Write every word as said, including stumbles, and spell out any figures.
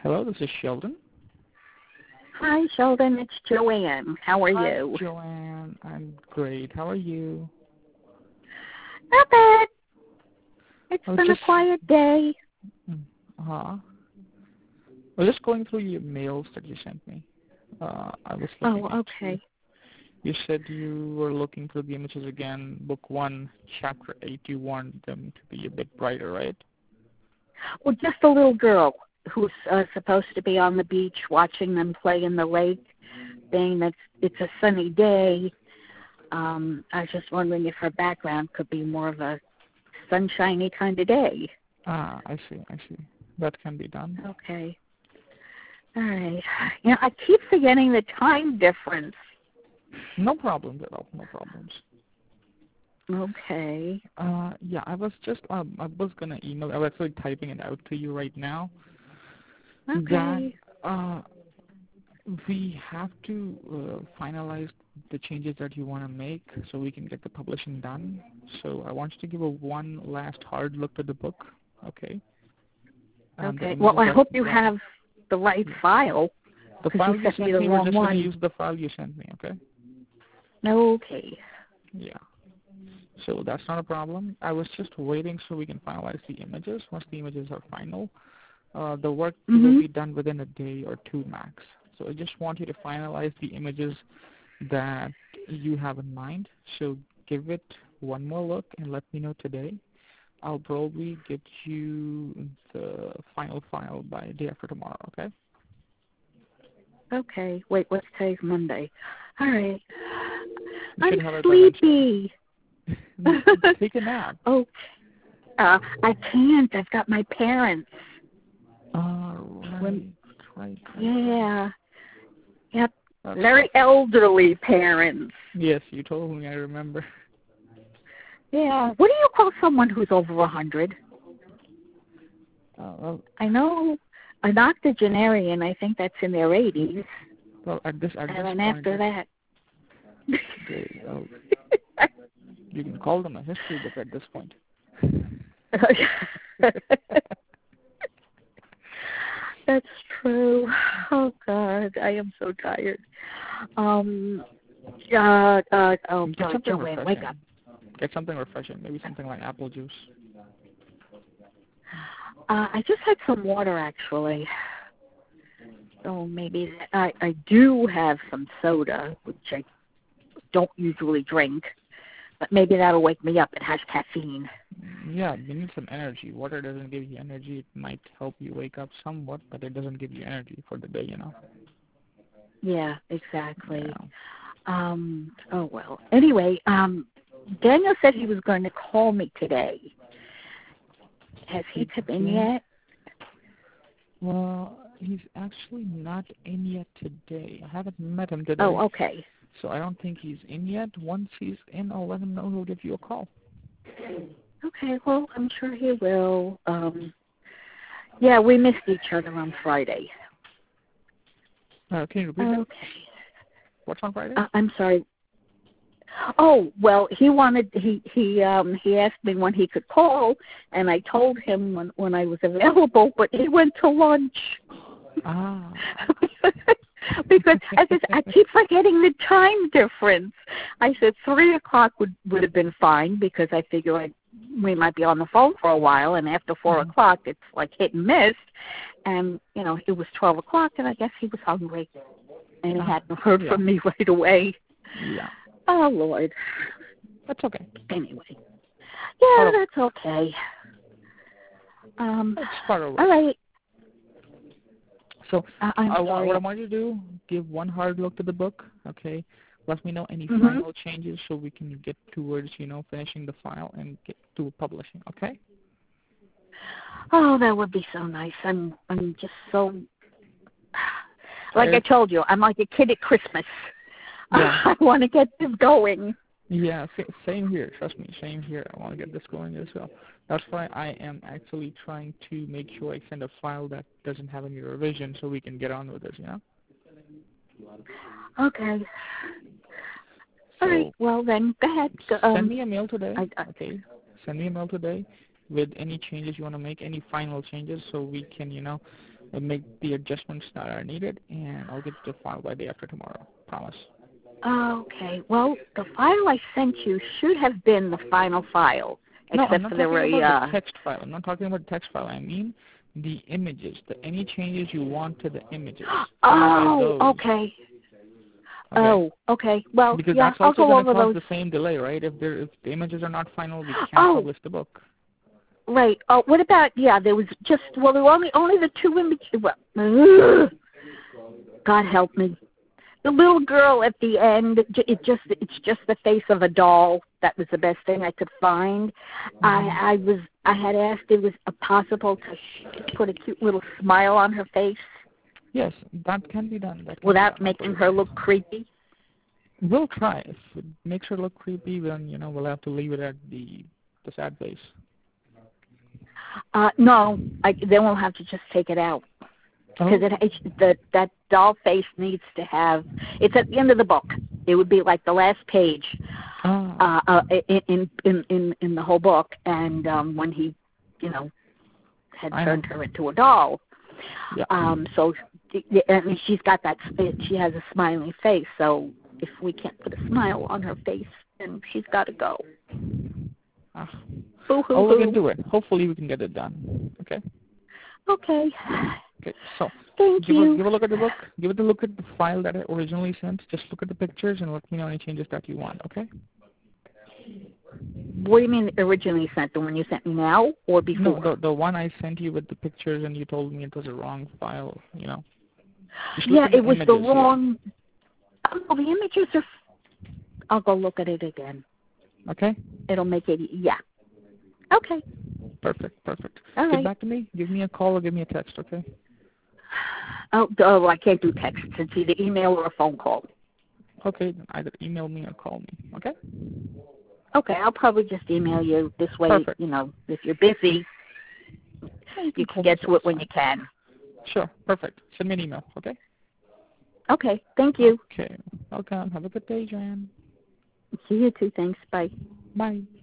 Hello, this is Sheldon. Hi, Sheldon. It's Joanne. How are Hi, you? Joanne. I'm great. How are you? Not bad. It's I was been a just, quiet day. uh-huh. I was just going through your mails that you sent me. Uh, I was looking Oh, into, okay. you said you were looking through the images again, book one, chapter eight. You want them to be a bit brighter, right? Well, just a little girl who's uh, supposed to be on the beach watching them play in the lake, being that it's a sunny day. Um, I was just wondering if her background could be more of a sunshiny kind of day. Ah, I see, I see. That can be done. Okay. All right. You know, I keep forgetting the time difference. No problems at all, no problems. Okay. Uh, yeah, I was just, um, I was gonna email, I was actually typing it out to you right now. That, Okay. uh, we have to uh, finalize the changes that you want to make so we can get the publishing done. So I want you to give a one last hard look at the book, okay? And the Okay. Well, images I that hope you you want. have the right Yeah. file The because you file you sent me sent the me, we're wrong just going to one. use the file you sent me, okay? Okay. Yeah. So that's not a problem. I was just waiting so we can finalize the images. Once the images are final, uh, the work will Mhm. be done within a day or two max. So I just want you to finalize the images that you have in mind. So give it one more look and let me know today. I'll probably get you the final file by day after tomorrow, okay? Okay. Wait, what's today's Monday? All right. You I'm should have it by Wednesday. sleepy. Take a nap. oh, uh, I can't. I've got my parents. All When, right, right, right, right. yeah. Yep. That's tough. Very elderly parents. Yes, you told me, I remember. Yeah. What do you call someone who's over a hundred? Uh, well, I know an octogenarian. I think that's in their eighties. well, at this at And this then point, after it's that. they, uh, you can call them a history book at this point. That's true. Oh God, I am so tired. Um, uh, uh, oh Get God, something Joanne, wake up. refreshing. Get something refreshing. Maybe something like apple juice. Uh, I just had some water actually. So maybe I I do have some soda, which I don't usually drink, but maybe that'll wake me up. It has caffeine. Yeah, you need some energy. Water doesn't give you energy. It might help you wake up somewhat, but it doesn't give you energy for the day, you know. Yeah, exactly. Yeah. Um, oh well. Anyway, um, Daniel said he was going to call me today. Has he come in Today? yet? Well, he's actually not in yet today. I haven't met him Oh, today, okay. so I don't think he's in yet. Once he's in, I'll let him know. He'll give you a call. Okay, well, I'm sure he will. Um, yeah, we missed each other on Friday. Uh, can you repeat that? Okay. What's on Friday? Uh, I'm sorry. Oh, well, he wanted he he um he asked me when he could call, and I told him when when I was available, but he went to lunch. Ah. Because as I, said, I keep forgetting the time difference. I said three o'clock would would have been fine because I figure I we might be on the phone for a while, and after four Mhm. o'clock it's like hit and miss. And you know it was twelve o'clock, and I guess he was hungry, and he Ah, hadn't heard yeah. from me right away. Yeah. Oh Lord. That's okay. Anyway, Part yeah, of that's okay. Um, It's part of all it. right. So, Uh, I'm I, wa- what sorry. I want you to do, give one hard look to the book, okay? Let me know any Mhm. final changes so we can get towards, you know, finishing the file and get to publishing, okay? Oh, that would be so nice. I'm I'm just so like I Tired? told you, I'm like a kid at Christmas. Yeah. I want to get this going. Yeah, sa- same here. Trust me, same here. I want to get this going as well. That's why I am actually trying to make sure I send a file that doesn't have any revision so we can get on with this, you know? Okay. All right. So Well then, go ahead. Go- send Um, me a mail today, I, I, okay? Send me a mail today with any changes you want to make, any final changes so we can, you know, I'll make the adjustments that are needed, and I'll get the file by day after tomorrow. Promise. Okay. Well, the file I sent you should have been the final file, No, except I'm not for there talking were about uh, the text file. I'm not talking about the text file. I mean the images, the any changes you want to the images. Oh, those. okay. Okay. Oh, okay. Well, Because yeah, that's I'll also go going to over cause those. the same delay, right? If there, if the images are not final, we can't Oh, publish the book. right. Oh, what about? Yeah, there was just well, there were only only the two images. Well, ugh, God help me. The little girl at the end, it just it's just the face of a doll. That was the best thing I could find. Mm-hmm. I I was I had asked if it was possible to put a cute little smile on her face. Yes, that can be done. That can Without be done, making her look creepy. We'll try. If it makes her look creepy, then you know we'll have to leave it at the the sad face. Uh, no, I, then we'll have to just take it out. Because Oh. it, it, the, that doll face needs to have, it's at the end of the book. It would be like the last page Ah. uh, uh, in, in, in, in the whole book. And um, when he, you know, had I turned know. her into a doll. Yeah. Um, so I mean, she's got that, she has a smiling face. So if we can't put a smile on her face, then she's got to go. Ah. Boo-hoo-hoo. I'll look into it. Hopefully we can get it done. Okay? Okay. Okay, so Thank give you. a give a look at the book. Give it a look at the file that I originally sent. Just look at the pictures and let me know any changes that you want, okay? What do you mean originally sent? The one you sent me now or before? No, the the one I sent you with the pictures and you told me it was a wrong file, you know. Just yeah, look at it the was the images wrong. Oh, the images are. I'll go look at it again. here. Okay? It'll make it. Yeah. Okay. Perfect, perfect. All Get right. back to me. Give me a call or give me a text, okay? Oh, oh, I can't do text. It's either email or a phone call. Okay, then either email me or call me, okay? Okay, I'll probably just email you. This way, Perfect. you know, if you're busy, Yeah, you you call can me get too, to it it's when fine. you can. Sure, perfect. Send me an email, okay? Okay, thank you. Okay. Welcome. Have a good day, Joanne. See you too. Thanks. Bye. Bye.